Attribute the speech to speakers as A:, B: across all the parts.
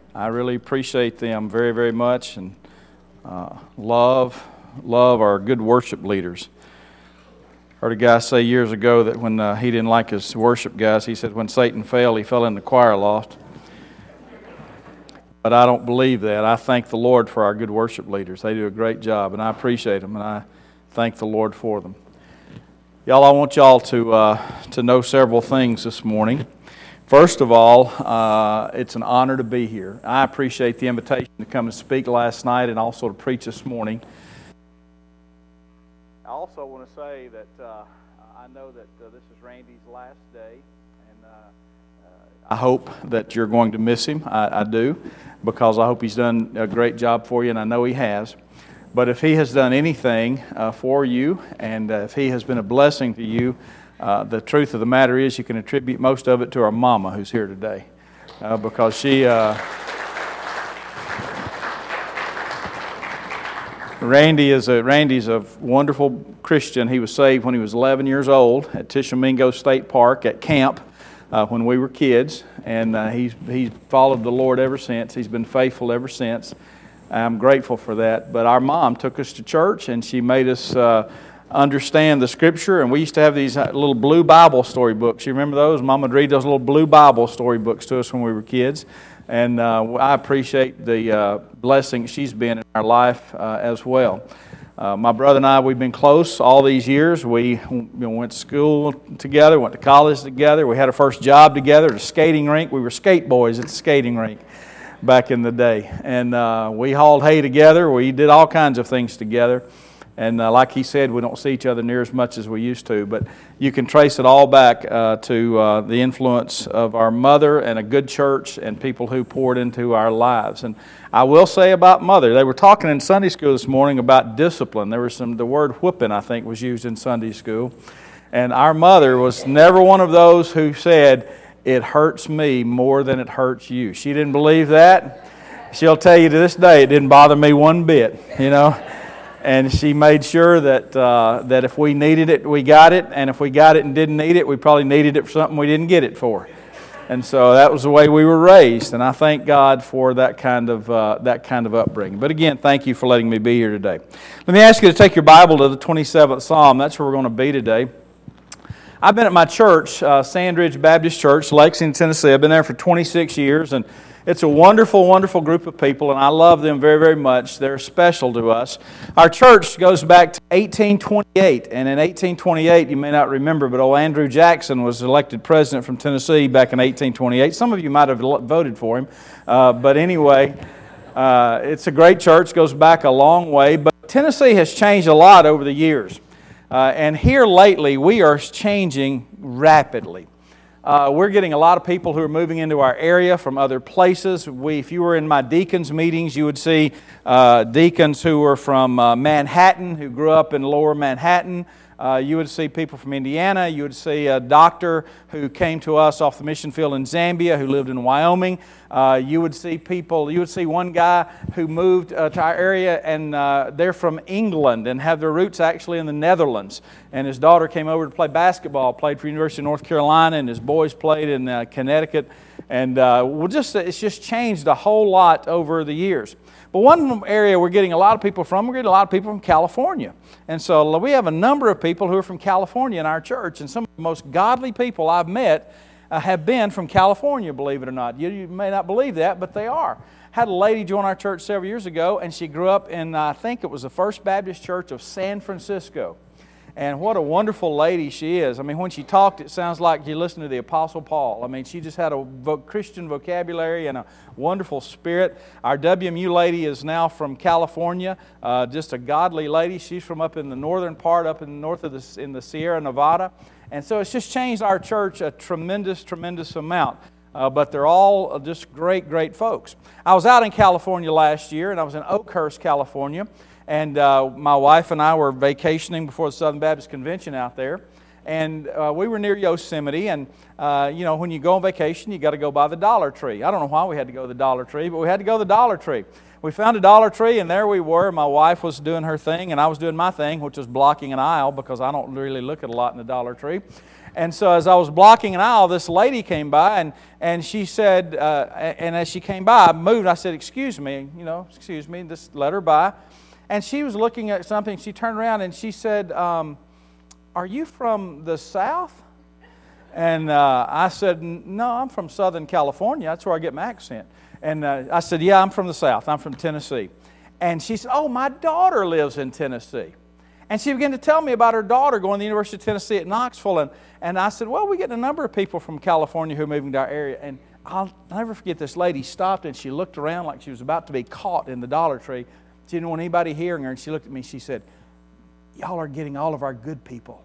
A: I really appreciate them very, very much, and love our good worship leaders. Heard a guy say years ago that when he didn't like his worship guys, he said when Satan fell, he fell in the choir loft. But I don't believe that. I thank the Lord for our good worship leaders. They do a great job, and I appreciate them, and I thank the Lord for them. Y'all, I want y'all to know several things this morning. First of all, it's an honor to be here. I appreciate the invitation to come and speak last night and also to preach this morning. I also want to say that I know that this is Randy's last day, and I hope that you're going to miss him. I do, because I hope he's done a great job for you, and I know he has. But if he has done anything for you, and if he has been a blessing to you, the truth of the matter is you can attribute most of it to our mama who's here today, because she... Randy's a wonderful Christian. He was saved when he was 11 years old at Tishomingo State Park at camp when we were kids, and he's followed the Lord ever since. He's been faithful ever since. I'm grateful for that. But our mom took us to church, and she made us understand the Scripture, and we used to have these little blue Bible story books. You remember those? Mom would read those little blue Bible story books to us when we were kids. And I appreciate the blessing she's been in our life as well. My brother and I, we've been close all these years. We went to school together, went to college together. We had our first job together at a skating rink. We were skate boys at the skating rink back in the day. And we hauled hay together. We did all kinds of things together. And like he said, we don't see each other near as much as we used to. But you can trace it all back to the influence of our mother and a good church and people who poured into our lives. And I will say about mother, they were talking in Sunday school this morning about discipline. There was the word whipping, I think, was used in Sunday school. And our mother was never one of those who said, "It hurts me more than it hurts you." She didn't believe that. She'll tell you to this day, it didn't bother me one bit, you know. And she made sure that if we needed it, we got it. And if we got it and didn't need it, we probably needed it for something we didn't get it for. And so that was the way we were raised. And I thank God for that kind of upbringing. But again, thank you for letting me be here today. Let me ask you to take your Bible to the 27th Psalm. That's where we're going to be today. I've been at my church, Sandridge Baptist Church, Lexington, Tennessee. I've been there for 26 years, and it's a wonderful, wonderful group of people, and I love them very, very much. They're special to us. Our church goes back to 1828, and in 1828, you may not remember, but old Andrew Jackson was elected president from Tennessee back in 1828. Some of you might have voted for him, but anyway, it's a great church, goes back a long way, but Tennessee has changed a lot over the years. And here lately, we are changing rapidly. We're getting a lot of people who are moving into our area from other places. If you were in my deacons meetings, you would see deacons who were from Manhattan, who grew up in lower Manhattan. You would see people from Indiana. You would see a doctor who came to us off the mission field in Zambia who lived in Wyoming. You would see one guy who moved to our area, and they're from England and have their roots actually in the Netherlands. And his daughter came over to play basketball, played for University of North Carolina, and his boys played in Connecticut. And it's just changed a whole lot over the years. But one area we're getting a lot of people from California. And so we have a number of people who are from California in our church, and some of the most godly people I've met have been from California, believe it or not. You may not believe that, but they are. Had a lady join our church several years ago, and she grew up in, I think it was the First Baptist Church of San Francisco. And what a wonderful lady she is. I mean, when she talked, it sounds like you listen to the Apostle Paul. I mean, she just had a Christian vocabulary and a wonderful spirit. Our WMU lady is now from California, just a godly lady. She's from up in the northern part, up in the north of in the Sierra Nevada. And so it's just changed our church a tremendous, tremendous amount. But they're all just great, great folks. I was out in California last year, and I was in Oakhurst, California. And my wife and I were vacationing before the Southern Baptist Convention out there. And we were near Yosemite. And, when you go on vacation, you got to go by the Dollar Tree. I don't know why we had to go to the Dollar Tree, but we had to go to the Dollar Tree. We found a Dollar Tree, and there we were. My wife was doing her thing, and I was doing my thing, which was blocking an aisle because I don't really look at a lot in the Dollar Tree. And so as I was blocking an aisle, this lady came by, and she said, and as she came by, I moved. I said, excuse me, just let her by. And she was looking at something. She turned around and she said, are you from the South? And I said, no, I'm from Southern California. That's where I get my accent. And I said, yeah, I'm from the South. I'm from Tennessee. And she said, oh, my daughter lives in Tennessee. And she began to tell me about her daughter going to the University of Tennessee at Knoxville. And I said, well, we get a number of people from California who are moving to our area. And I'll never forget, this lady stopped and she looked around like she was about to be caught in the Dollar Tree. She didn't want anybody hearing her. And she looked at me and she said, y'all are getting all of our good people.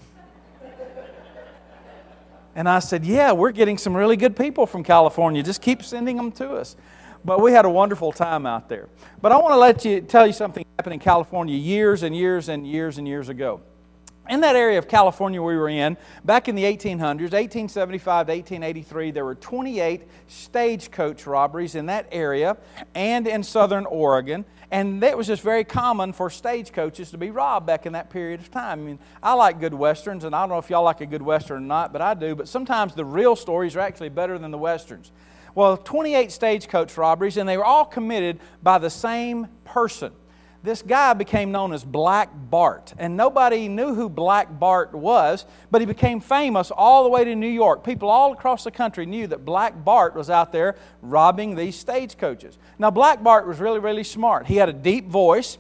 A: And I said, yeah, we're getting some really good people from California. Just keep sending them to us. But we had a wonderful time out there. But I want to tell you something happened in California years and years and years and years ago. In that area of California we were in, back in the 1800s, 1875 to 1883, there were 28 stagecoach robberies in that area and in southern Oregon. And it was just very common for stagecoaches to be robbed back in that period of time. I mean, I like good westerns, and I don't know if y'all like a good western or not, but I do. But sometimes the real stories are actually better than the westerns. Well, 28 stagecoach robberies, and they were all committed by the same person. This guy became known as Black Bart, and nobody knew who Black Bart was, but he became famous all the way to New York. People all across the country knew that Black Bart was out there robbing these stagecoaches. Now, Black Bart was really, really smart. He had a deep voice.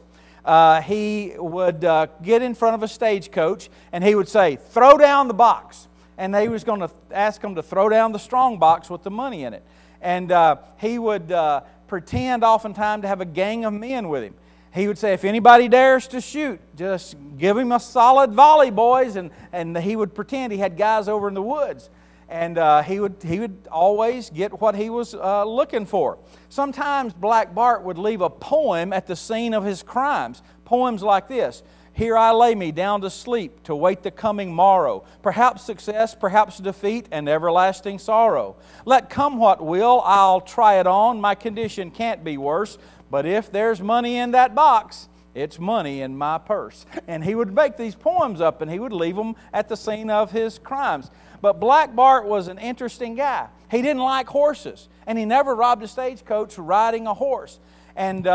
A: He would get in front of a stagecoach, and he would say, throw down the box. And they was going to ask him to throw down the strong box with the money in it. And he would pretend oftentimes to have a gang of men with him. He would say, if anybody dares to shoot, just give him a solid volley, boys. And he would pretend he had guys over in the woods. And he would always get what he was looking for. Sometimes Black Bart would leave a poem at the scene of his crimes. Poems like this. Here I lay me down to sleep, to wait the coming morrow. Perhaps success, perhaps defeat, and everlasting sorrow. Let come what will, I'll try it on. My condition can't be worse. But if there's money in that box, it's money in my purse. And he would make these poems up, and he would leave them at the scene of his crimes. But Black Bart was an interesting guy. He didn't like horses, and he never robbed a stagecoach riding a horse. And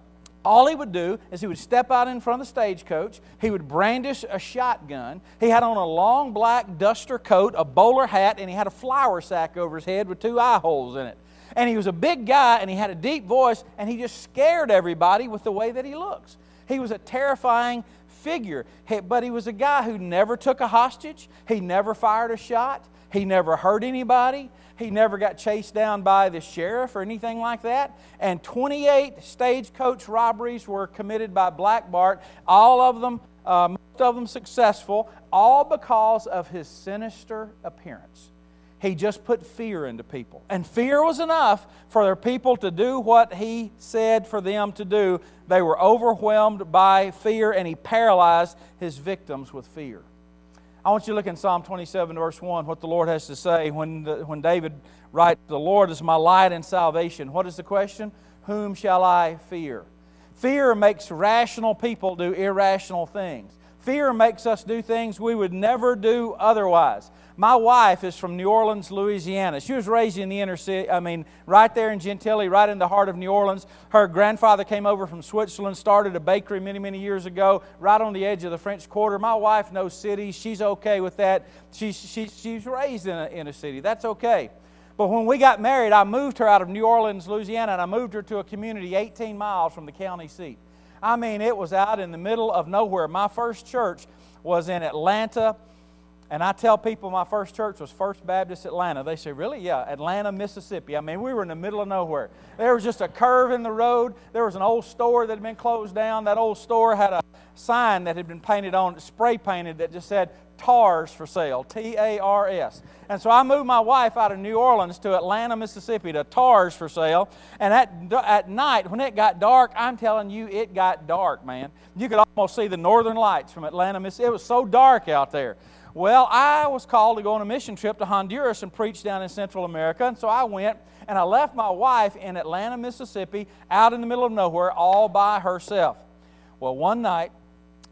A: all he would do is he would step out in front of the stagecoach. He would brandish a shotgun. He had on a long black duster coat, a bowler hat, and he had a flour sack over his head with 2 eye holes in it. And he was a big guy, and he had a deep voice, and he just scared everybody with the way that he looks. He was a terrifying figure, but he was a guy who never took a hostage. He never fired a shot. He never hurt anybody. He never got chased down by the sheriff or anything like that. And 28 stagecoach robberies were committed by Black Bart, all of them, most of them successful, all because of his sinister appearance. He just put fear into people. And fear was enough for their people to do what he said for them to do. They were overwhelmed by fear, and he paralyzed his victims with fear. I want you to look in Psalm 27, verse 1, what the Lord has to say when David writes, the Lord is my light and salvation. What is the question? Whom shall I fear? Fear makes rational people do irrational things. Fear makes us do things we would never do otherwise. My wife is from New Orleans, Louisiana. She was raised in the inner city, right there in Gentilly, right in the heart of New Orleans. Her grandfather came over from Switzerland, started a bakery many, many years ago, right on the edge of the French Quarter. My wife knows cities. She's okay with that. She's raised in a city. That's okay. But when we got married, I moved her out of New Orleans, Louisiana, and I moved her to a community 18 miles from the county seat. I mean, it was out in the middle of nowhere. My first church was in Atlanta, and I tell people my first church was First Baptist Atlanta. They say, really? Yeah, Atlanta, Mississippi. I mean, we were in the middle of nowhere. There was just a curve in the road. There was an old store that had been closed down. That old store had a sign that had been painted on, spray painted, that just said, TARS for sale, T-A-R-S. And so I moved my wife out of New Orleans to Atlanta, Mississippi, to TARS for sale. And at night, when it got dark, I'm telling you, it got dark, man. You could almost see the northern lights from Atlanta, Mississippi. It was so dark out there. Well, I was called to go on a mission trip to Honduras and preach down in Central America. And so I went, and I left my wife in Atlanta, Mississippi, out in the middle of nowhere, all by herself. Well, one night,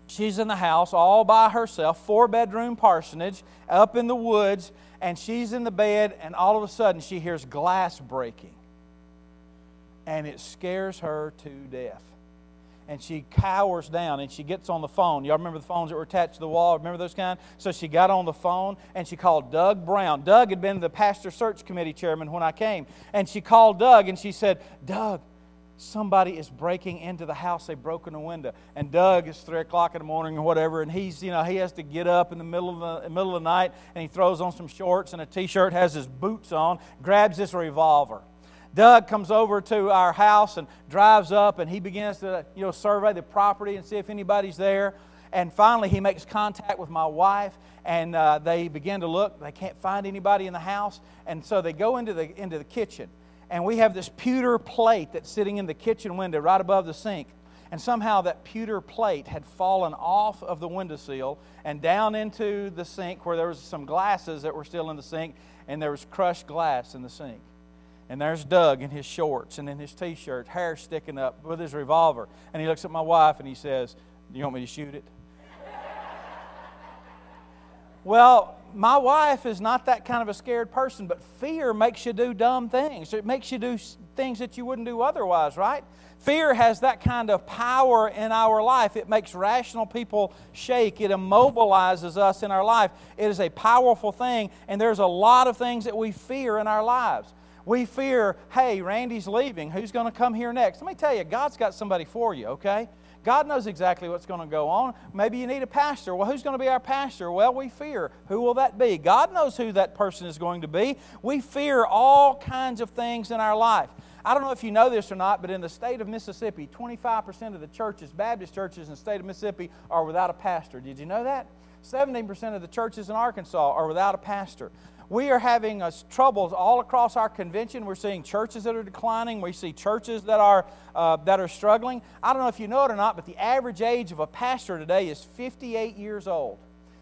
A: She's in the house all by herself, 4-bedroom parsonage, up in the woods, and she's in the bed, and all of a sudden she hears glass breaking. And it scares her to death. And she cowers down and she gets on the phone. Y'all remember the phones that were attached to the wall? Remember those kind? So she got on the phone and she called Doug Brown. Doug had been the pastor search committee chairman when I came. And she called Doug and she said, Doug, somebody is breaking into the house. They've broken a window. And Doug, it's 3 o'clock in the morning or whatever, and he has to get up in the middle of the night, and he throws on some shorts and a T-shirt, has his boots on, grabs this revolver. Doug comes over to our house and drives up, and he begins to survey the property and see if anybody's there. And finally, he makes contact with my wife, and they begin to look. They can't find anybody in the house, and so they go into the kitchen. And we have this pewter plate that's sitting in the kitchen window right above the sink. And somehow that pewter plate had fallen off of the windowsill and down into the sink where there was some glasses that were still in the sink, and there was crushed glass in the sink. And there's Doug in his shorts and in his T-shirt, hair sticking up with his revolver. And he looks at my wife and he says, "Do you want me to shoot it?" Well, my wife is not that kind of a scared person, but fear makes you do dumb things. It makes you do things that you wouldn't do otherwise, right? Fear has that kind of power in our life. It makes rational people shake. It immobilizes us in our life. It is a powerful thing, and there's a lot of things that we fear in our lives. We fear, hey, Randy's leaving. Who's going to come here next? Let me tell you, God's got somebody for you, okay? God knows exactly what's going to go on. Maybe you need a pastor. Well, who's going to be our pastor? Well, we fear. Who will that be? God knows who that person is going to be. We fear all kinds of things in our life. I don't know if you know this or not, but in the state of Mississippi, 25% of the churches, Baptist churches in the state of Mississippi, are without a pastor. Did you know that? 17% of the churches in Arkansas are without a pastor. We are having troubles all across our convention. We're seeing churches that are declining. We see churches that are struggling. I don't know if you know it or not, but the average age of a pastor today is 58 years old.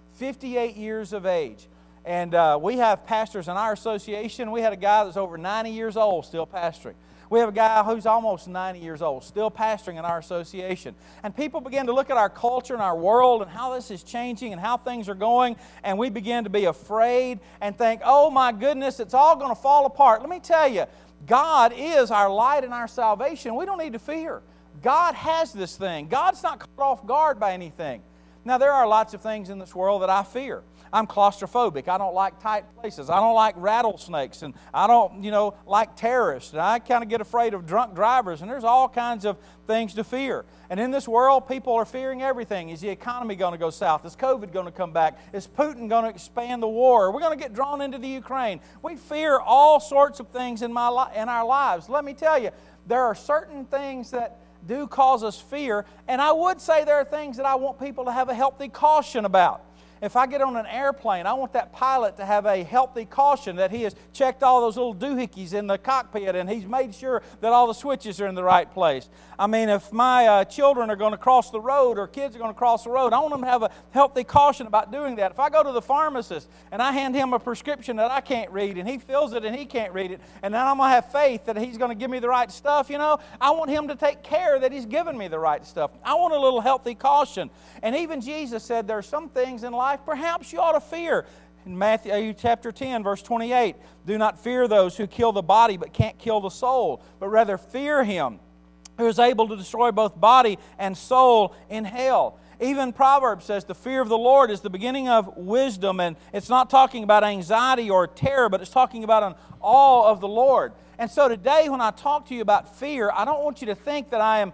A: 58 years of age. And we have pastors in our association. We had a guy that's over 90 years old still pastoring. We have a guy who's almost 90 years old, still pastoring in our association. And people begin to look at our culture and our world and how this is changing and how things are going, and we begin to be afraid and think, oh my goodness, it's all going to fall apart. Let me tell you, God is our light and our salvation. We don't need to fear. God has this thing. God's not caught off guard by anything. Now, there are lots of things in this world that I fear. I'm claustrophobic. I don't like tight places. I don't like rattlesnakes. And I don't, like terrorists. And I kind of get afraid of drunk drivers. And there's all kinds of things to fear. And in this world, people are fearing everything. Is the economy going to go south? Is COVID going to come back? Is Putin going to expand the war? Are we going to get drawn into the Ukraine? We fear all sorts of things in our lives. Let me tell you, there are certain things that do cause us fear. And I would say there are things that I want people to have a healthy caution about. If I get on an airplane, I want that pilot to have a healthy caution that he has checked all those little doohickeys in the cockpit and he's made sure that all the switches are in the right place. I mean, if my children are going to cross the road or kids are going to cross the road, I want them to have a healthy caution about doing that. If I go to the pharmacist and I hand him a prescription that I can't read and he fills it and he can't read it, and then I'm going to have faith that he's going to give me the right stuff, I want him to take care that he's given me the right stuff. I want a little healthy caution. And even Jesus said there are some things in life perhaps you ought to fear. In Matthew chapter 10, verse 28, do not fear those who kill the body but can't kill the soul, but rather fear him who is able to destroy both body and soul in hell. Even Proverbs says the fear of the Lord is the beginning of wisdom, and it's not talking about anxiety or terror, but it's talking about an awe of the Lord. And so today when I talk to you about fear, I don't want you to think that I am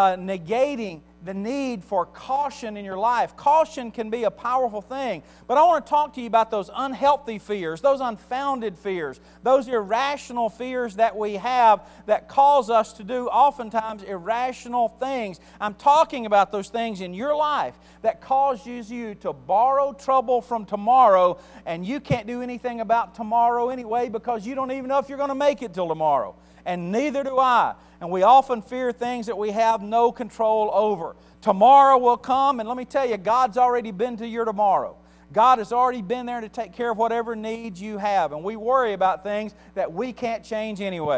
A: negating the need for caution in your life. Caution can be a powerful thing. But I want to talk to you about those unhealthy fears, those unfounded fears, those irrational fears that we have that cause us to do oftentimes irrational things. I'm talking about those things in your life that causes you to borrow trouble from tomorrow, and you can't do anything about tomorrow anyway because you don't even know if you're going to make it till tomorrow. And neither do I. And we often fear things that we have no control over. Tomorrow will come, and let me tell you, God's already been to your tomorrow. God has already been there to take care of whatever needs you have. And we worry about things that we can't change anyway.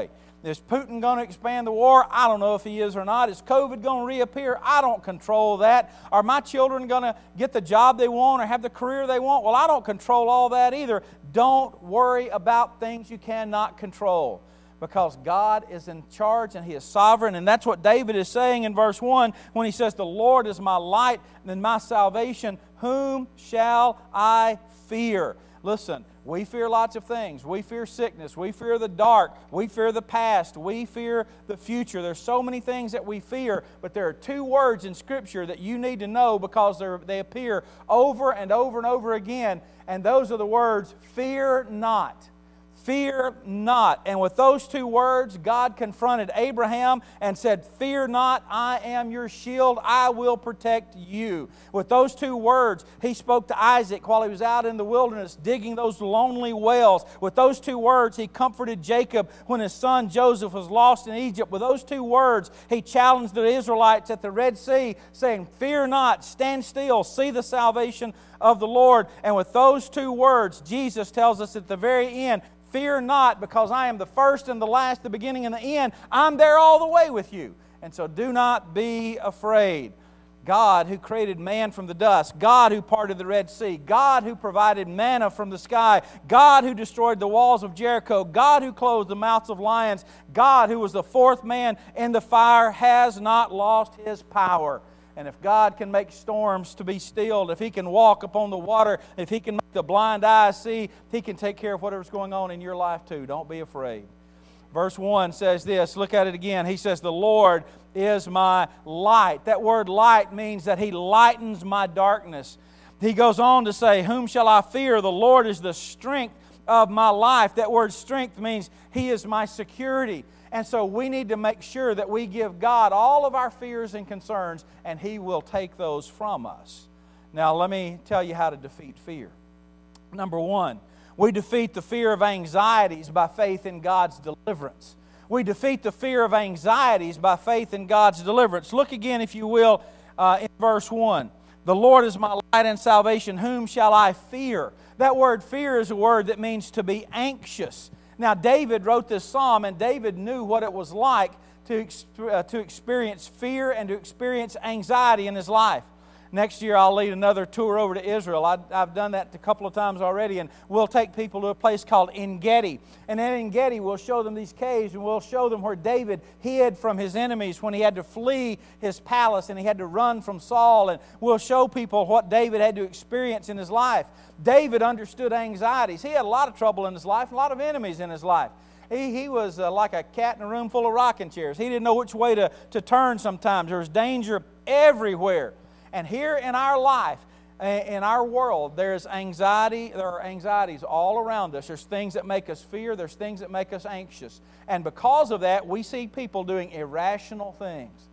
A: Is Putin going to expand the war? I don't know if he is or not. Is COVID going to reappear? I don't control that. Are my children going to get the job they want or have the career they want? Well, I don't control all that either. Don't worry about things you cannot control, because God is in charge and He is sovereign. And that's what David is saying in verse 1 when he says, "The Lord is my light and my salvation. Whom shall I fear?" Listen, we fear lots of things. We fear sickness. We fear the dark. We fear the past. We fear the future. There's so many things that we fear, but there are two words in Scripture that you need to know because they appear over and over and over again, and those are the words, fear not. Fear not. And with those two words, God confronted Abraham and said, "Fear not, I am your shield, I will protect you." With those two words, He spoke to Isaac while he was out in the wilderness digging those lonely wells. With those two words, He comforted Jacob when his son Joseph was lost in Egypt. With those two words, He challenged the Israelites at the Red Sea, saying, "Fear not, stand still, see the salvation of the Lord." And with those two words, Jesus tells us at the very end, "Fear not, because I am the first and the last, the beginning and the end. I'm there all the way with you. And so do not be afraid." God who created man from the dust, God who parted the Red Sea, God who provided manna from the sky, God who destroyed the walls of Jericho, God who closed the mouths of lions, God who was the fourth man in the fire has not lost His power. And if God can make storms to be stilled, if He can walk upon the water, if He can make the blind eyes see, He can take care of whatever's going on in your life too. Don't be afraid. Verse 1 says this, look at it again. He says, "The Lord is my light." That word light means that He lightens my darkness. He goes on to say, "Whom shall I fear? The Lord is the strength of my life." That word strength means He is my security. And so we need to make sure that we give God all of our fears and concerns, and He will take those from us. Now, let me tell you how to defeat fear. Number one, we defeat the fear of anxieties by faith in God's deliverance. We defeat the fear of anxieties by faith in God's deliverance. Look again, if you will, in verse 1. "The Lord is my light and salvation. Whom shall I fear?" That word fear is a word that means to be anxious. Now, David wrote this psalm, and David knew what it was like to experience fear and to experience anxiety in his life. Next year, I'll lead another tour over to Israel. I've done that a couple of times already, and we'll take people to a place called En-Gedi. And in En-Gedi, we'll show them these caves, and we'll show them where David hid from his enemies when he had to flee his palace and he had to run from Saul. And we'll show people what David had to experience in his life. David understood anxieties. He had a lot of trouble in his life, a lot of enemies in his life. He was like a cat in a room full of rocking chairs. He didn't know which way to turn sometimes. There was danger everywhere. And here in our life, in our world, there's anxiety. There are anxieties all around us. There's things that make us fear. There's things that make us anxious. And because of that, we see people doing irrational things.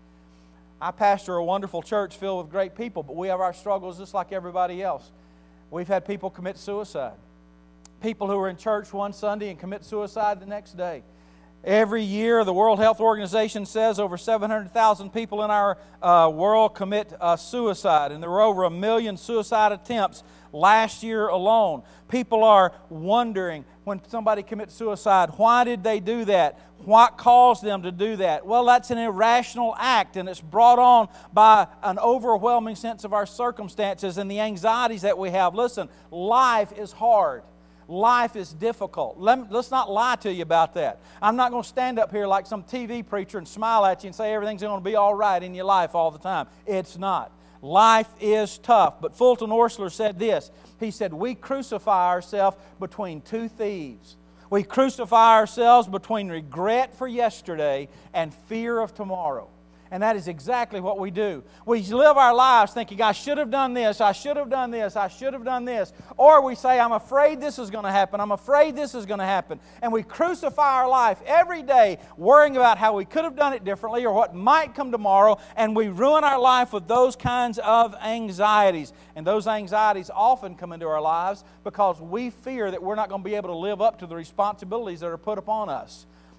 A: I pastor a wonderful church filled with great people, but we have our struggles just like everybody else. We've had people commit suicide. People who were in church one Sunday and commit suicide the next day. Every year, the World Health Organization says over 700,000 people in our world commit suicide, and there were over 1 million suicide attempts last year alone. People are wondering when somebody commits suicide, why did they do that? What caused them to do that? Well, that's an irrational act, and it's brought on by an overwhelming sense of our circumstances and the anxieties that we have. Listen, life is hard. Life is difficult. Let's not lie to you about that. I'm not going to stand up here like some TV preacher and smile at you and say everything's going to be all right in your life all the time. It's not. Life is tough. But Fulton Orsler said this. He said, "We crucify ourselves between two thieves. We crucify ourselves between regret for yesterday and fear of tomorrow." And that is exactly what we do. We live our lives thinking, I should have done this, I should have done this, I should have done this. Or we say, I'm afraid this is going to happen, I'm afraid this is going to happen. And we crucify our life every day worrying about how we could have done it differently or what might come tomorrow. And we ruin our life with those kinds of anxieties. And those anxieties often come into our lives because we fear that we're not going to be able to live up to the responsibilities that are put upon us.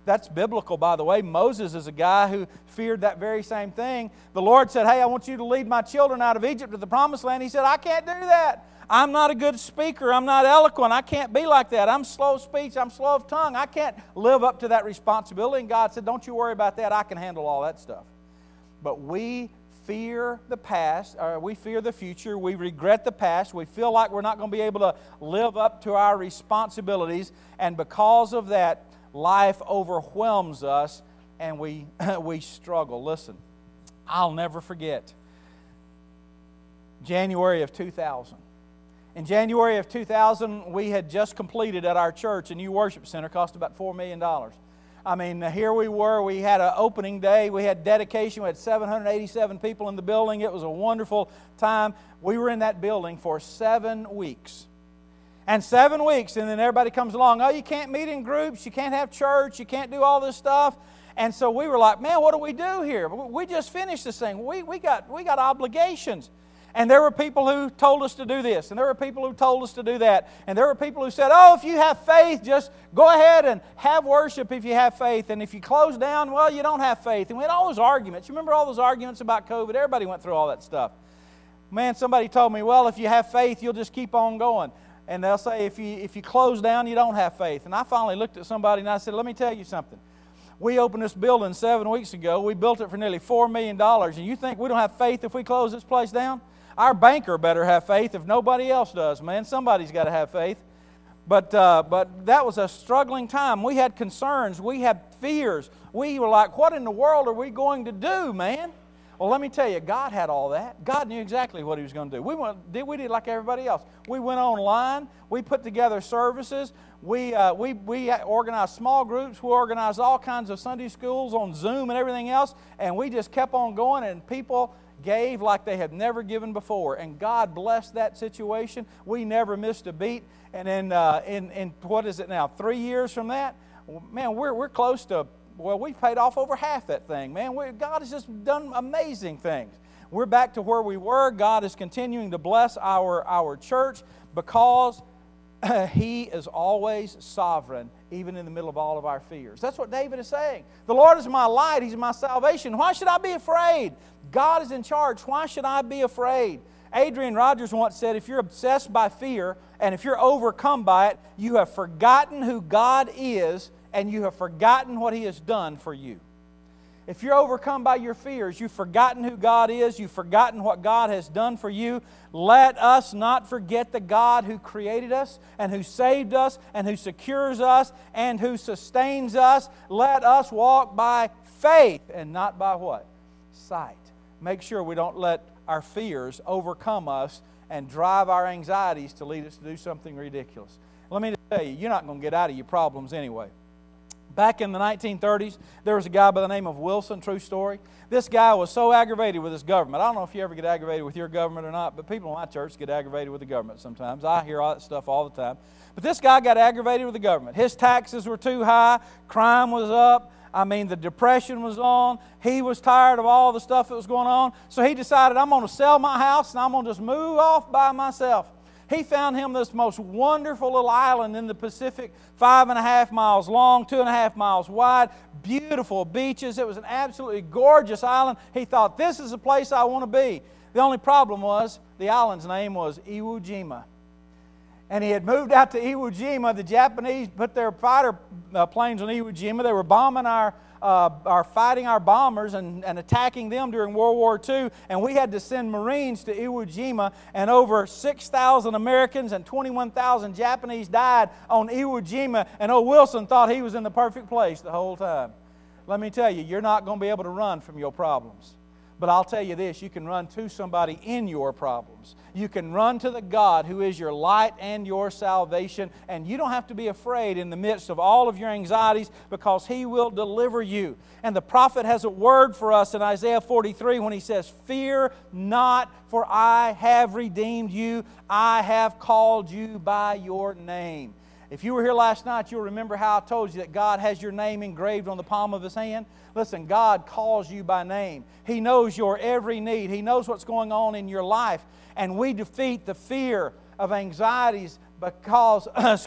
A: That's biblical, by the way. Moses is a guy who feared that very same thing. The Lord said, hey, I want you to lead my children out of Egypt to the promised land. He said, I can't do that. I'm not a good speaker. I'm not eloquent. I can't be like that. I'm slow of speech. I'm slow of tongue. I can't live up to that responsibility. And God said, don't you worry about that. I can handle all that stuff. But we fear the past, or we fear the future. We regret the past. We feel like we're not going to be able to live up to our responsibilities. And because of that, life overwhelms us and we struggle. Listen, I'll never forget January of 2000. In January of 2000, we had just completed at our church a new worship center, cost about $4 million. I mean, here we were, we had an opening day, we had dedication, we had 787 people in the building. It was a wonderful time. We were in that building for 7 weeks. And 7 weeks, and then everybody comes along, oh, you can't meet in groups, you can't have church, you can't do all this stuff. And so we were like, man, what do we do here? We just finished this thing. We got obligations. And there were people who told us to do this, and there were people who told us to do that. And there were people who said, oh, if you have faith, just go ahead and have worship if you have faith. And if you close down, well, you don't have faith. And we had all those arguments. You remember all those arguments about COVID? Everybody went through all that stuff. Man, somebody told me, well, if you have faith, you'll just keep on going. And they'll say, if you close down, you don't have faith. And I finally looked at somebody and I said, let me tell you something. We opened this building 7 weeks ago. We built it for nearly $4 million. And you think we don't have faith if we close this place down? Our banker better have faith if nobody else does, man. Somebody's got to have faith. But that was a struggling time. We had concerns. We had fears. We were like, what in the world are we going to do, man? Well, let me tell you, God had all that. God knew exactly what He was going to do. We did like everybody else. We went online. We put together services. We organized small groups. We organized all kinds of Sunday schools on Zoom and everything else. And we just kept on going, and people gave like they had never given before. And God blessed that situation. We never missed a beat. And then in what is it now, 3 years from that, man, we're close to, well, we've paid off over half that thing, man. God has just done amazing things. We're back to where we were. God is continuing to bless our church because He is always sovereign, even in the middle of all of our fears. That's what David is saying. The Lord is my light. He's my salvation. Why should I be afraid? God is in charge. Why should I be afraid? Adrian Rogers once said, if you're obsessed by fear and if you're overcome by it, you have forgotten who God is and you have forgotten what He has done for you. If you're overcome by your fears, you've forgotten who God is, you've forgotten what God has done for you. Let us not forget the God who created us and who saved us and who secures us and who sustains us. Let us walk by faith and not by what? Sight. Make sure we don't let our fears overcome us and drive our anxieties to lead us to do something ridiculous. Let me just tell you, you're not going to get out of your problems anyway. Back in the 1930s, there was a guy by the name of Wilson, true story. This guy was so aggravated with his government. I don't know if you ever get aggravated with your government or not, but people in my church get aggravated with the government sometimes. I hear all that stuff all the time. But this guy got aggravated with the government. His taxes were too high. Crime was up. I mean, the depression was on. He was tired of all the stuff that was going on. So he decided, I'm going to sell my house and I'm going to just move off by myself. He found him this most wonderful little island in the Pacific, 5.5 miles long, 2.5 miles wide, beautiful beaches. It was an absolutely gorgeous island. He thought, this is the place I want to be. The only problem was the island's name was Iwo Jima. And he had moved out to Iwo Jima. The Japanese put their fighter planes on Iwo Jima. They were bombing fighting our bombers and attacking them during World War II. And we had to send Marines to Iwo Jima. And over 6,000 Americans and 21,000 Japanese died on Iwo Jima. And old Wilson thought he was in the perfect place the whole time. Let me tell you, you're not going to be able to run from your problems. But I'll tell you this, you can run to somebody in your problems. You can run to the God who is your light and your salvation, and you don't have to be afraid in the midst of all of your anxieties because He will deliver you. And the prophet has a word for us in Isaiah 43 when he says, fear not, for I have redeemed you. I have called you by your name. If you were here last night, you'll remember how I told you that God has your name engraved on the palm of His hand. Listen, God calls you by name. He knows your every need. He knows what's going on in your life. And we defeat the fear of anxieties
B: because,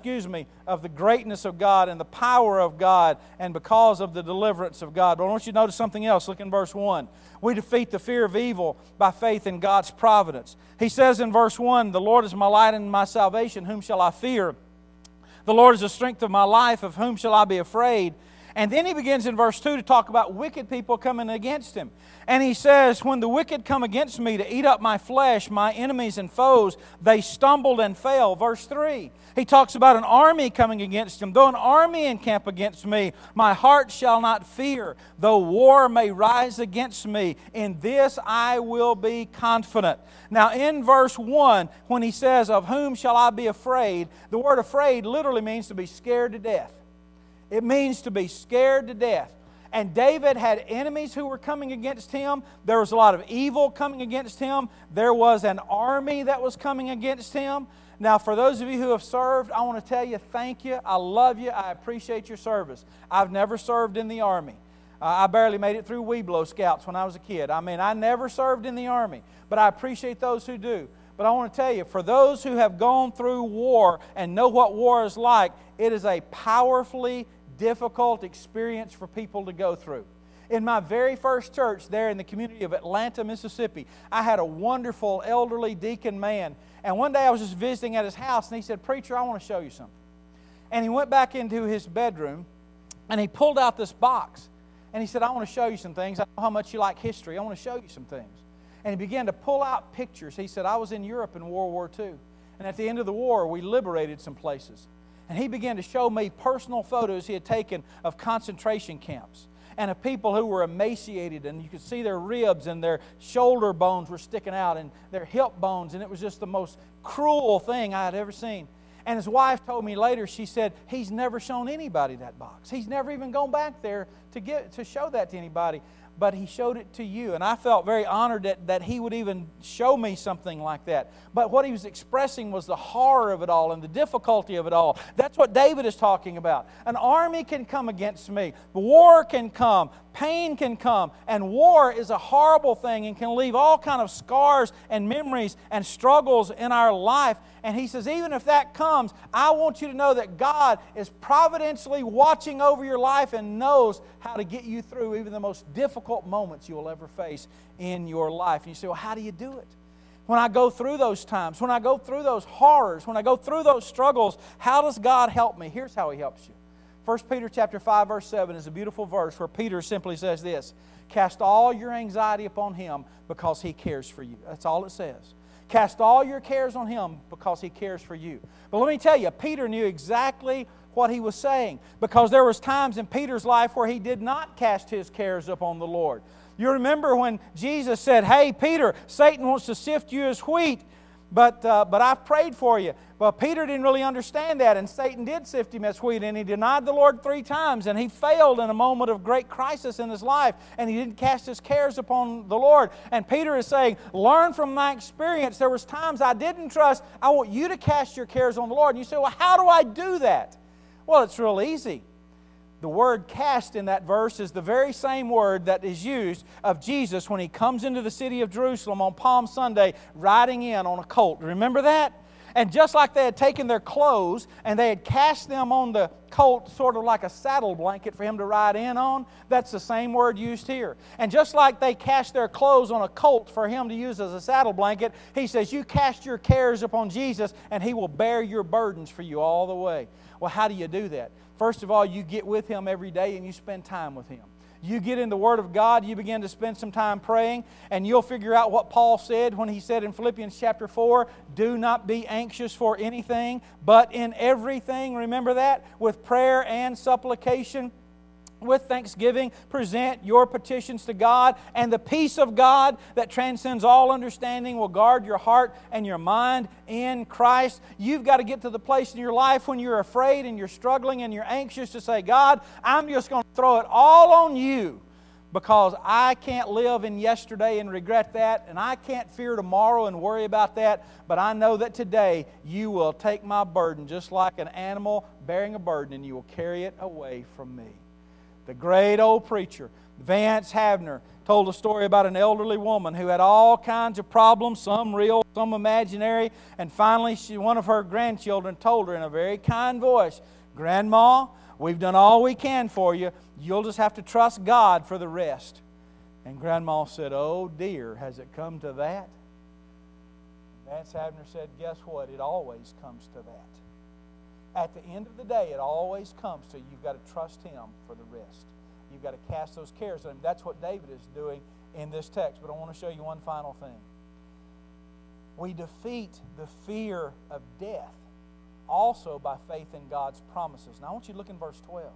B: of the greatness of God and the power of God and because of the deliverance of God. But I want you to notice something else. Look in verse 1. We defeat the fear of evil by faith in God's providence. He says in verse 1, "The Lord is my light and my salvation. Whom shall I fear? The Lord is the strength of my life. Of whom shall I be afraid?" And then he begins in verse 2 to talk about wicked people coming against him. And he says, "When the wicked come against me to eat up my flesh, my enemies and foes, they stumbled and fell." Verse 3, he talks about an army coming against him. "Though an army encamp against me, my heart shall not fear. Though war may rise against me, in this I will be confident." Now in verse 1, when he says, "Of whom shall I be afraid?" the word afraid literally means to be scared to death. It means to be scared to death. And David had enemies who were coming against him. There was a lot of evil coming against him. There was an army that was coming against him. Now, for those of you who have served, I want to tell you, thank you. I love you. I appreciate your service. I've never served in the Army. I barely made it through Weeblo Scouts when I was a kid. I never served in the Army. But I appreciate those who do. But I want to tell you, for those who have gone through war and know what war is like, it is a powerfully difficult experience for people to go through. In my very first church there in the community of Atlanta, Mississippi, I had a wonderful elderly deacon man. And one day I was just visiting at his house and he said, "Preacher, I want to show you something." And he went back into his bedroom and he pulled out this box. And he said, "I want to show you some things. I know how much you like history. I want to show you some things." And he began to pull out pictures. He said, "I was in Europe in World War II. And at the end of the war, we liberated some places." And he began to show me personal photos he had taken of concentration camps and of people who were emaciated, and you could see their ribs and their shoulder bones were sticking out and their hip bones, and it was just the most cruel thing I had ever seen. And his wife told me later, she said, "He's never shown anybody that box. He's never even gone back there to show that to anybody. But he showed it to you." And I felt very honored that he would even show me something like that. But what he was expressing was the horror of it all and the difficulty of it all. That's what David is talking about. An army can come against me. War can come. Pain can come. And war is a horrible thing and can leave all kind of scars and memories and struggles in our life. And he says, even if that comes, I want you to know that God is providentially watching over your life and knows how to get you through even the most difficult moments you will ever face in your life. And you say, well, how do you do it? When I go through those times, when I go through those horrors, when I go through those struggles, how does God help me? Here's how He helps you. 1 Peter chapter 5, verse 7 is a beautiful verse where Peter simply says this, "Cast all your anxiety upon Him because He cares for you." That's all it says. Cast all your cares on Him because He cares for you. But let me tell you, Peter knew exactly what he was saying, because there was times in Peter's life where he did not cast his cares upon the Lord. You remember when Jesus said, "Hey, Peter, Satan wants to sift you as wheat, but I've prayed for you." Well, Peter didn't really understand that, and Satan did sift him as wheat, and he denied the Lord 3 times, and he failed in a moment of great crisis in his life, and he didn't cast his cares upon the Lord. And Peter is saying, learn from my experience. There was times I didn't trust. I want you to cast your cares on the Lord. And you say, well, how do I do that? Well, it's real easy. The word cast in that verse is the very same word that is used of Jesus when He comes into the city of Jerusalem on Palm Sunday riding in on a colt. Remember that? And just like they had taken their clothes and they had cast them on the colt, sort of like a saddle blanket for him to ride in on, that's the same word used here. And just like they cast their clothes on a colt for him to use as a saddle blanket, He says, you cast your cares upon Jesus and He will bear your burdens for you all the way. Well, how do you do that? First of all, you get with Him every day and you spend time with Him. You get in the Word of God, you begin to spend some time praying, and you'll figure out what Paul said when he said in Philippians chapter 4, "Do not be anxious for anything, but in everything," remember that, "with prayer and supplication, with thanksgiving, present your petitions to God, and the peace of God that transcends all understanding will guard your heart and your mind in Christ." You've got to get to the place in your life when you're afraid and you're struggling and you're anxious to say, "God, I'm just going to throw it all on You, because I can't live in yesterday and regret that, and I can't fear tomorrow and worry about that, but I know that today You will take my burden just like an animal bearing a burden, and You will carry it away from me." The great old preacher, Vance Havner, told a story about an elderly woman who had all kinds of problems, some real, some imaginary, and finally one of her grandchildren told her in a very kind voice, "Grandma, we've done all we can for you. You'll just have to trust God for the rest." And Grandma said, "Oh dear, has it come to that?" Vance Havner said, "Guess what? It always comes to that. At the end of the day, it always comes to you've got to trust Him for the rest. You've got to cast those cares on Him." That's what David is doing in this text. But I want to show you one final thing. We defeat the fear of death also by faith in God's promises. Now I want you to look in verse 12.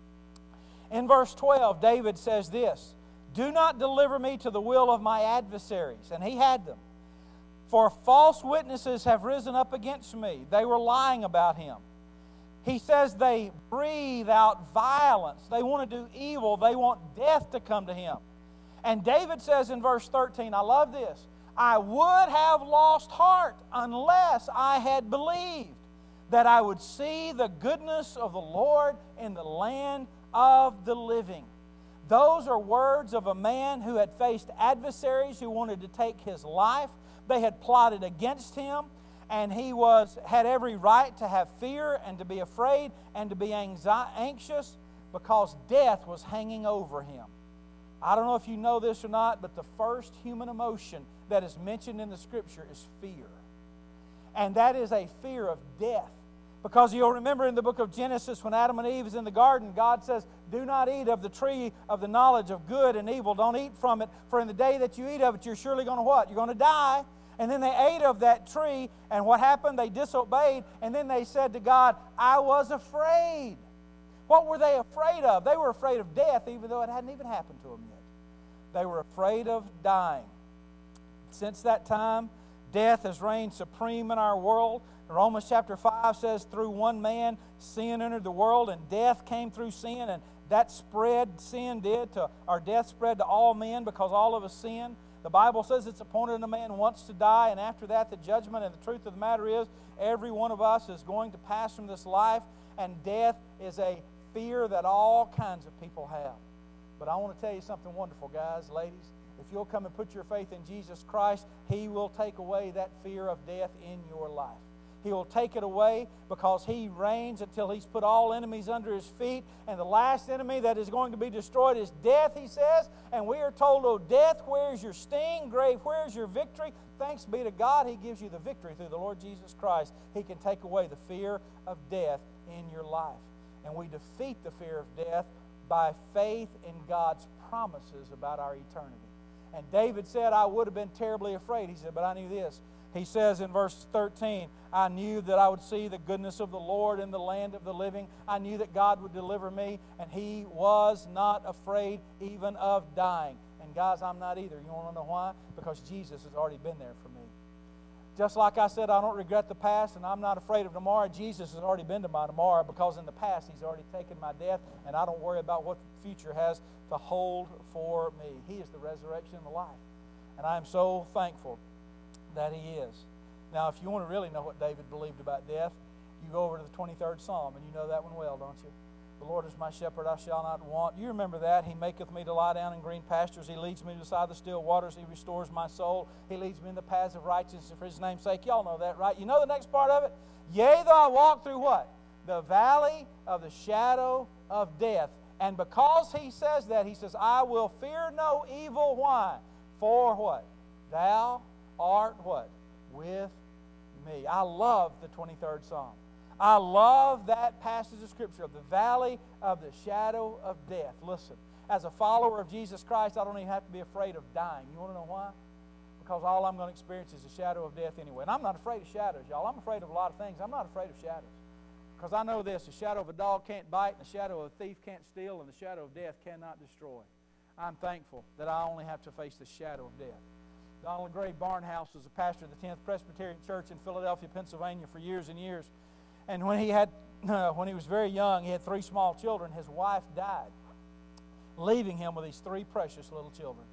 B: In verse 12, David says this, "Do not deliver me to the will of my adversaries." And he had them. "For false witnesses have risen up against me." They were lying about him. He says they breathe out violence. They want to do evil. They want death to come to him. And David says in verse 13, I love this, "I would have lost heart unless I had believed that I would see the goodness of the Lord in the land of the living." Those are words of a man who had faced adversaries who wanted to take his life. They had plotted against him, and he had every right to have fear and to be afraid and to be anxious because death was hanging over him. I don't know if you know this or not, but the first human emotion that is mentioned in the Scripture is fear. And that is a fear of death. Because you'll remember in the book of Genesis when Adam and Eve is in the garden, God says, "Do not eat of the tree of the knowledge of good and evil. Don't eat from it, for in the day that you eat of it, you're surely going to what? You're going to die." And then they ate of that tree, and what happened? They disobeyed, and then they said to God, "I was afraid." What were they afraid of? They were afraid of death, even though it hadn't even happened to them yet. They were afraid of dying. Since that time, death has reigned supreme in our world. Romans chapter 5 says, "Through one man, sin entered the world, and death came through sin, and that death spread to all men because all of us sinned." The Bible says it's appointed a man once to die, and after that the judgment. And the truth of the matter is, every one of us is going to pass from this life, and death is a fear that all kinds of people have. But I want to tell you something wonderful, guys, ladies. If you'll come and put your faith in Jesus Christ, He will take away that fear of death in your life. He will take it away because He reigns until He's put all enemies under His feet. And the last enemy that is going to be destroyed is death, He says. And we are told, "Oh, death, where's your sting? Grave, where's your victory?" Thanks be to God, He gives you the victory through the Lord Jesus Christ. He can take away the fear of death in your life. And we defeat the fear of death by faith in God's promises about our eternity. And David said, "I would have been terribly afraid." He said, "But I knew this." He says in verse 13, "I knew that I would see the goodness of the Lord in the land of the living." I knew that God would deliver me, and he was not afraid even of dying. And guys, I'm not either. You want to know why? Because Jesus has already been there for me. Just like I said, I don't regret the past, and I'm not afraid of tomorrow. Jesus has already been to my tomorrow, because in the past He's already taken my death, and I don't worry about what the future has to hold for me. He is the resurrection and the life. And I am so thankful that He is. Now, if you want to really know what David believed about death, you go over to the 23rd Psalm, and you know that one well, don't you? "The Lord is my shepherd, I shall not want." You remember that. "He maketh me to lie down in green pastures. He leads me beside the still waters. He restores my soul. He leads me in the paths of righteousness for His name's sake." Y'all know that, right? You know the next part of it? "Yea, though I walk through" what? "The valley of the shadow of death." And because He says that, He says, "I will fear no evil." Why? "For" what? "Thou art" what? "With me." I love the 23rd Psalm. I love that passage of Scripture of the valley of the shadow of death. Listen, as a follower of Jesus Christ, I don't even have to be afraid of dying. You want to know why? Because all I'm going to experience is the shadow of death anyway. And I'm not afraid of shadows, y'all. I'm afraid of a lot of things. I'm not afraid of shadows. Because I know this, the shadow of a dog can't bite, and the shadow of a thief can't steal, and the shadow of death cannot destroy. I'm thankful that I only have to face the shadow of death. Donald Gray Barnhouse was a pastor of the 10th Presbyterian Church in Philadelphia, Pennsylvania for years and years. And when he was very young, he had 3 small children. His wife died, leaving him with these 3 precious little children.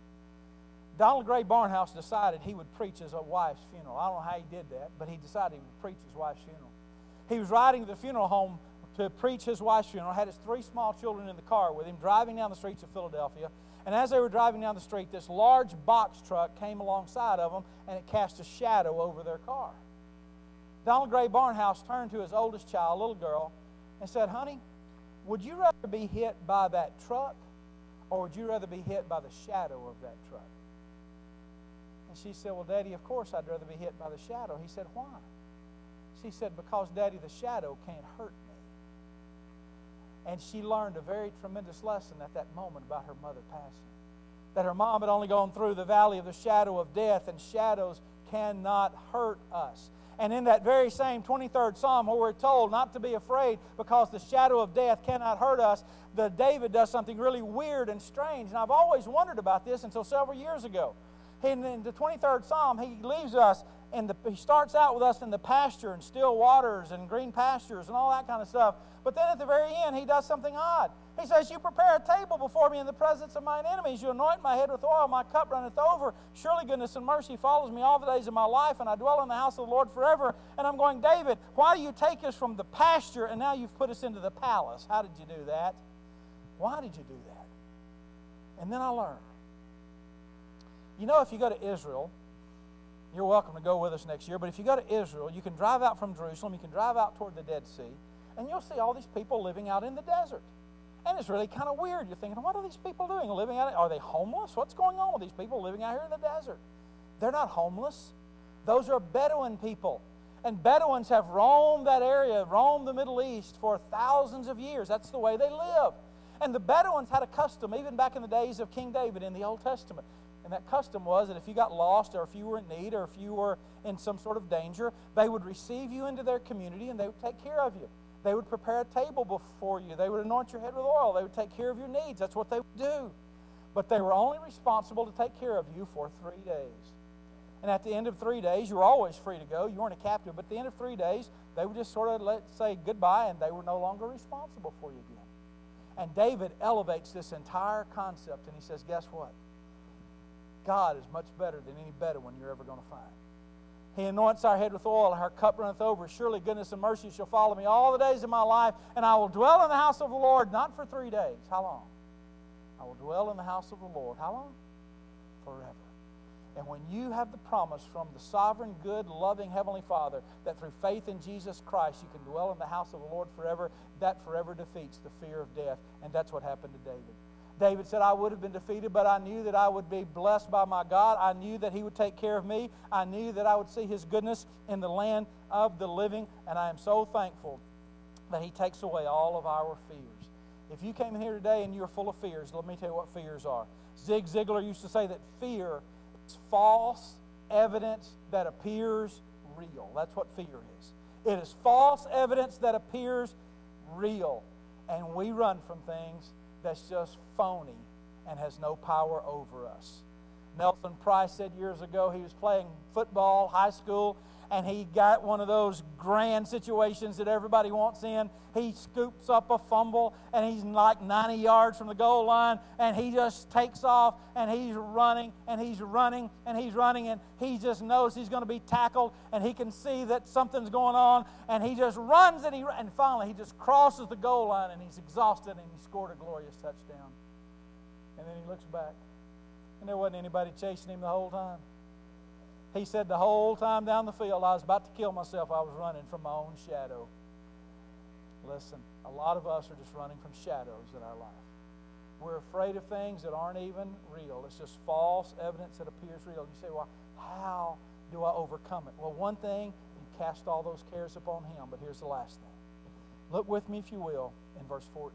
B: Donald Gray Barnhouse decided he would preach his wife's funeral. I don't know how he did that, but he decided he would preach his wife's funeral. He was riding to the funeral home to preach his wife's funeral, had his 3 small children in the car with him, driving down the streets of Philadelphia. And as they were driving down the street, this large box truck came alongside of them, and it cast a shadow over their car. Donald Gray Barnhouse turned to his oldest child, a little girl, and said, "Honey, would you rather be hit by that truck, or would you rather be hit by the shadow of that truck?" And she said, "Well, Daddy, of course I'd rather be hit by the shadow." He said, "Why?" She said, "Because, Daddy, the shadow can't hurt me." And she learned a very tremendous lesson at that moment about her mother passing. That her mom had only gone through the valley of the shadow of death, and shadows cannot hurt us. And in that very same 23rd Psalm where we're told not to be afraid because the shadow of death cannot hurt us, David does something really weird and strange. And I've always wondered about this until several years ago. In the 23rd Psalm, he leaves us, he starts out with us in the pasture and still waters and green pastures and all that kind of stuff. But then at the very end, he does something odd. He says, "You prepare a table before me in the presence of mine enemies. You anoint my head with oil. My cup runneth over. Surely goodness and mercy follows me all the days of my life, and I dwell in the house of the Lord forever." And I'm going, "David, why do you take us from the pasture and now you've put us into the palace? How did you do that? Why did you do that?" And then I learned. You know, if you go to Israel, you're welcome to go with us next year, but if you go to Israel, you can drive out from Jerusalem, you can drive out toward the Dead Sea, and you'll see all these people living out in the desert. And it's really kind of weird. You're thinking, what are these people doing? Living out? Are they homeless? What's going on with these people living out here in the desert? They're not homeless. Those are Bedouin people. And Bedouins have roamed that area, roamed the Middle East for thousands of years. That's the way they live. And the Bedouins had a custom, even back in the days of King David in the Old Testament. And that custom was that if you got lost or if you were in need or if you were in some sort of danger, they would receive you into their community and they would take care of you. They would prepare a table before you. They would anoint your head with oil. They would take care of your needs. That's what they would do. But they were only responsible to take care of you for 3 days. And at the end of 3 days, you were always free to go. You weren't a captive. But at the end of 3 days, they would just sort of say goodbye, and they were no longer responsible for you again. And David elevates this entire concept, and he says, guess what? God is much better than any Bedouin you're ever going to find. He anoints our head with oil, and our cup runneth over. Surely goodness and mercy shall follow me all the days of my life, and I will dwell in the house of the Lord, not for 3 days. How long? I will dwell in the house of the Lord. How long? Forever. And when you have the promise from the sovereign, good, loving Heavenly Father that through faith in Jesus Christ you can dwell in the house of the Lord forever, that forever defeats the fear of death. And that's what happened to David. David said, I would have been defeated, but I knew that I would be blessed by my God. I knew that He would take care of me. I knew that I would see His goodness in the land of the living. And I am so thankful that He takes away all of our fears. If you came in here today and you're full of fears, let me tell you what fears are. Zig Ziglar used to say that fear is false evidence that appears real. That's what fear is. It is false evidence that appears real. And we run from things that's just phony and has no power over us. Nelson Price said years ago he was playing football, high school, and he got one of those grand situations that everybody wants in. He scoops up a fumble, and he's like 90 yards from the goal line, and he just takes off, and he's running, and he's running, and he's running, and he just knows he's going to be tackled, and he can see that something's going on, and he just runs, and finally he just crosses the goal line, and he's exhausted, and he scored a glorious touchdown. And then he looks back, and there wasn't anybody chasing him the whole time. He said the whole time down the field, I was about to kill myself. I was running from my own shadow. Listen, a lot of us are just running from shadows in our life. We're afraid of things that aren't even real. It's just false evidence that appears real. You say, well, how do I overcome it? Well, one thing, you cast all those cares upon Him. But here's the last thing. Look with me, if you will, in verse 14.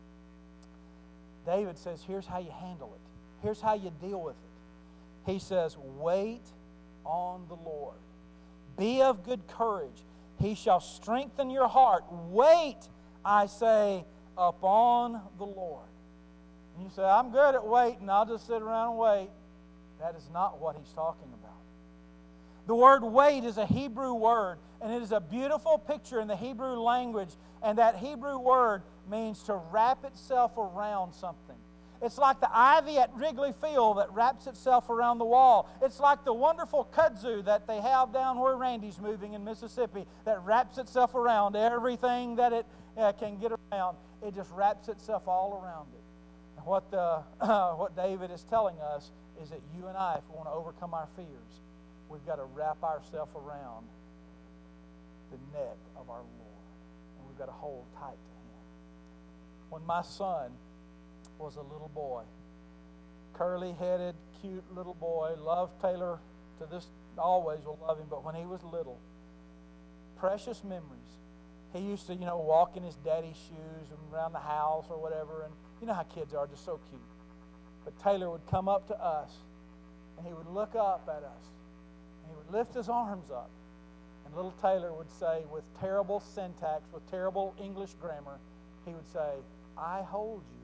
B: David says, here's how you handle it. Here's how you deal with it. He says, wait on the Lord. Be of good courage. He shall strengthen your heart. Wait, I say, upon the Lord. And you say, I'm good at waiting. I'll just sit around and wait. That is not what he's talking about. The word wait is a Hebrew word, and it is a beautiful picture in the Hebrew language. And that Hebrew word means to wrap itself around something. It's like the ivy at Wrigley Field that wraps itself around the wall. It's like the wonderful kudzu that they have down where Randy's moving in Mississippi that wraps itself around everything that it can get around. It just wraps itself all around it. And what David is telling us is that you and I, if we want to overcome our fears, we've got to wrap ourselves around the neck of our Lord. And we've got to hold tight to Him. When my son was a little boy, curly-headed, cute little boy, loved Taylor to this, always will love him, but when he was little, precious memories. He used to, walk in his daddy's shoes and around the house or whatever, and you know how kids are, just so cute. But Taylor would come up to us, and he would look up at us, and he would lift his arms up, and little Taylor would say, with terrible syntax, with terrible English grammar, he would say, I hold you.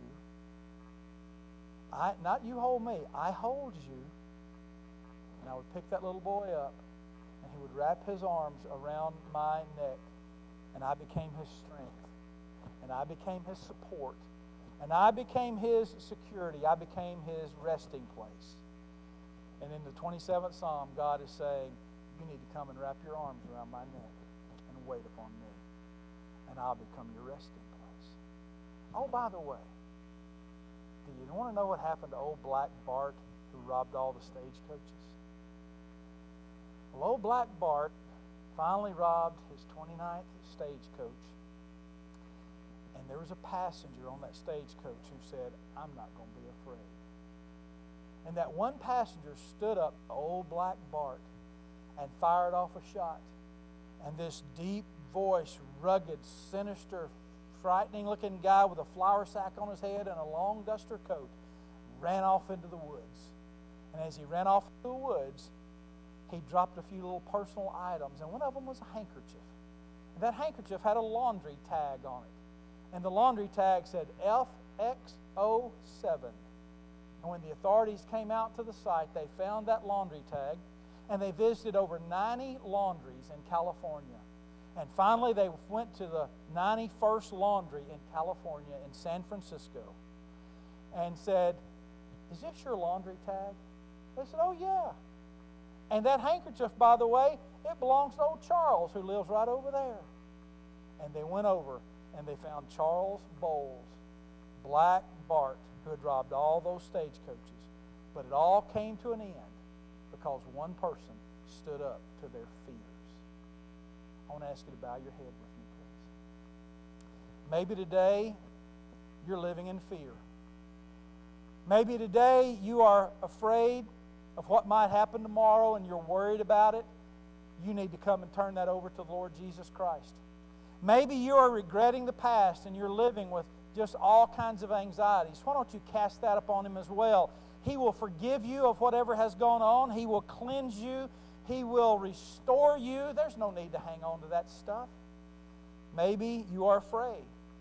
B: Not you hold me, I hold you. And I would pick that little boy up, and he would wrap his arms around my neck, and I became his strength, and I became his support, and I became his security. I became his resting place. And in the 27th Psalm, God is saying, you need to come and wrap your arms around my neck and wait upon me, and I'll become your resting place. Oh, by the way, do you want to know what happened to old Black Bart who robbed all the stagecoaches? Well, old Black Bart finally robbed his 29th stagecoach, and there was a passenger on that stagecoach who said, I'm not going to be afraid. And that one passenger stood up to old Black Bart and fired off a shot. And this deep voice, rugged, sinister, frightening-looking guy with a flour sack on his head and a long duster coat ran off into the woods. And as he ran off into the woods, he dropped a few little personal items, and one of them was a handkerchief. And that handkerchief had a laundry tag on it. And the laundry tag said FX07. And when the authorities came out to the site, they found that laundry tag, and they visited over 90 laundries in California. And finally, they went to the 91st laundry in California in San Francisco and said, is this your laundry tag? They said, oh, yeah. And that handkerchief, by the way, it belongs to old Charles, who lives right over there. And they went over, and they found Charles Bowles, Black Bart, who had robbed all those stagecoaches. But it all came to an end because one person stood up to their fears. I want to ask you to bow your head with me, please. Maybe today you're living in fear. Maybe today you are afraid of what might happen tomorrow and you're worried about it. You need to come and turn that over to the Lord Jesus Christ. Maybe you are regretting the past and you're living with just all kinds of anxieties. Why don't you cast that upon Him as well? He will forgive you of whatever has gone on. He will cleanse you. He will restore you. There's no need to hang on to that stuff. Maybe you are afraid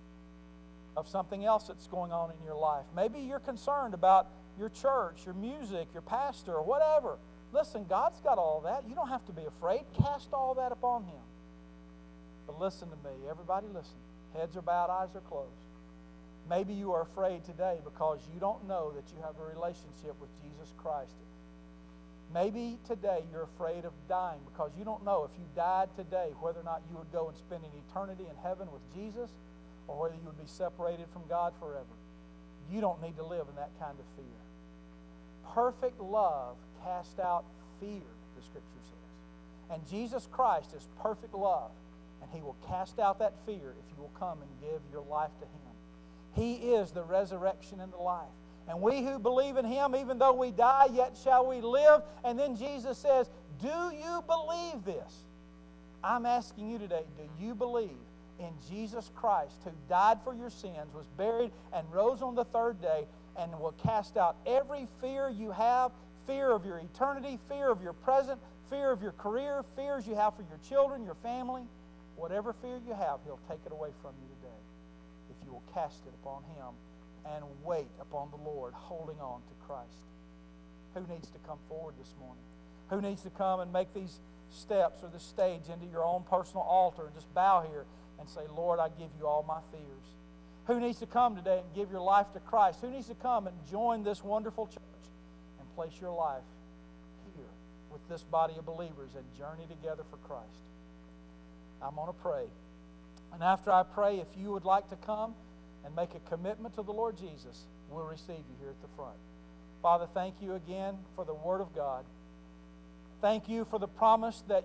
B: of something else that's going on in your life. Maybe you're concerned about your church, your music, your pastor, or whatever. Listen, God's got all that. You don't have to be afraid. Cast all that upon Him. But listen to me. Everybody listen. Heads are bowed, eyes are closed. Maybe you are afraid today because you don't know that you have a relationship with Jesus Christ. Maybe today you're afraid of dying because you don't know if you died today whether or not you would go and spend an eternity in heaven with Jesus or whether you would be separated from God forever. You don't need to live in that kind of fear. Perfect love casts out fear, the Scripture says. And Jesus Christ is perfect love, and He will cast out that fear if you will come and give your life to Him. He is the resurrection and the life. And we who believe in Him, even though we die, yet shall we live. And then Jesus says, do you believe this? I'm asking you today, do you believe in Jesus Christ, who died for your sins, was buried, and rose on the third day, and will cast out every fear you have, fear of your eternity, fear of your present, fear of your career, fears you have for your children, your family? Whatever fear you have, He'll take it away from you today if you will cast it upon Him and wait upon the Lord, holding on to Christ. Who needs to come forward this morning? Who needs to come and make these steps or this stage into your own personal altar and just bow here and say, Lord, I give you all my fears. Who needs to come today and give your life to Christ? Who needs to come and join this wonderful church and place your life here with this body of believers and journey together for Christ? I'm going to pray. And after I pray, if you would like to come and make a commitment to the Lord Jesus, we'll receive you here at the front. Father, thank you again for the Word of God. Thank you for the promise that